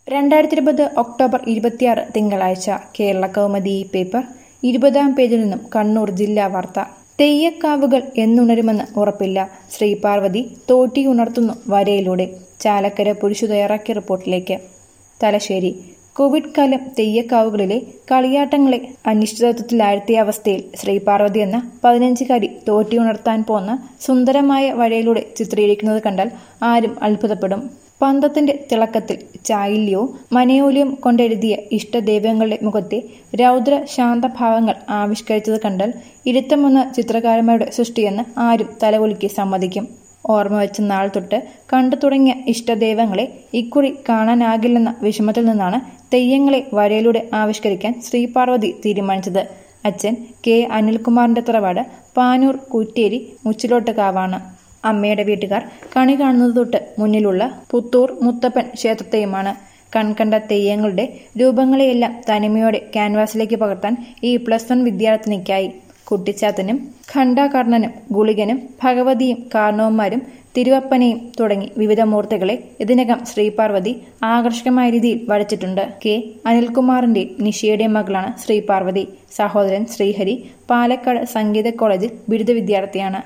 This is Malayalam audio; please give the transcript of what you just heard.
2020 ഒക്ടോബർ 26 തിങ്കളാഴ്ച കേരള കൗമുദി പേപ്പർ 20-ാം പേജിൽ നിന്നും കണ്ണൂർ ജില്ലാ വാർത്ത. തെയ്യക്കാവുകൾ എന്നുണരുമെന്ന് ഉറപ്പില്ല, ശ്രീപാർവതി തോട്ടിയുണർത്തുന്നു വരയിലൂടെ. ചാലക്കര പുരുഷു തയ്യാറാക്കിയ റിപ്പോർട്ടിലേക്ക്. തലശ്ശേരി. കോവിഡ് കാലം തെയ്യക്കാവുകളിലെ കളിയാട്ടങ്ങളെ അനിശ്ചിതത്വത്തിലാഴ്ത്തിയ അവസ്ഥയിൽ ശ്രീപാർവതി എന്ന 15-കാരി തോട്ടിയുണർത്താൻ പോന്ന സുന്ദരമായ വരയിലൂടെ ചിത്രീകരിക്കുന്നത് കണ്ടാൽ ആരും അത്ഭുതപ്പെടും. പന്തത്തിന്റെ തിളക്കത്തിൽ ചായില്യവും മനയോല്യവും കൊണ്ടെഴുതിയ ഇഷ്ടദൈവങ്ങളുടെ മുഖത്തെ രൗദ്ര ശാന്തഭാവങ്ങൾ ആവിഷ്കരിച്ചത് കണ്ടാൽ ഇരുത്തമൊന്ന ചിത്രകാരന്മാരുടെ സൃഷ്ടിയെന്ന് ആരും തലകുലുക്കി സമ്മതിക്കും. ഓർമ്മ വെച്ച നാൾ തൊട്ട് കണ്ടു തുടങ്ങിയ ഇഷ്ടദൈവങ്ങളെ ഇക്കുറി കാണാനാകില്ലെന്ന വിഷമത്തിൽ നിന്നാണ് തെയ്യങ്ങളെ വരയിലൂടെ ആവിഷ്കരിക്കാൻ ശ്രീപാർവതി തീരുമാനിച്ചത്. അച്ഛൻ കെ അനിൽകുമാറിന്റെ തറവാട് പാനൂർ കുറ്റേരി മുച്ചിലോട്ടുകാവാണ്. അമ്മയുടെ വീട്ടുകാർ കണി കാണുന്നത് തൊട്ട് മുന്നിലുള്ള പുത്തൂർ മുത്തപ്പൻ ക്ഷേത്രത്തെയുമാണ്. കൺകണ്ട തെയ്യങ്ങളുടെ രൂപങ്ങളെയെല്ലാം തനിമയോടെ ക്യാൻവാസിലേക്ക് പകർത്താൻ ഈ +1 വിദ്യാർത്ഥിനിക്കായി. കുട്ടിച്ചാത്തനും ഖണ്ഡാകർണനും ഗുളികനും ഭഗവതിയും കാർണവന്മാരും തിരുവപ്പനയും തുടങ്ങി വിവിധ മൂർത്തികളെ ഇതിനകം ശ്രീപാർവതി ആകർഷകമായ രീതിയിൽ വരച്ചിട്ടുണ്ട്. കെ അനിൽകുമാറിന്റെയും നിഷയുടെയും മകളാണ് ശ്രീപാർവതി. സഹോദരൻ ശ്രീഹരി പാലക്കാട് സംഗീത കോളേജിൽ ബിരുദ വിദ്യാർത്ഥിയാണ്.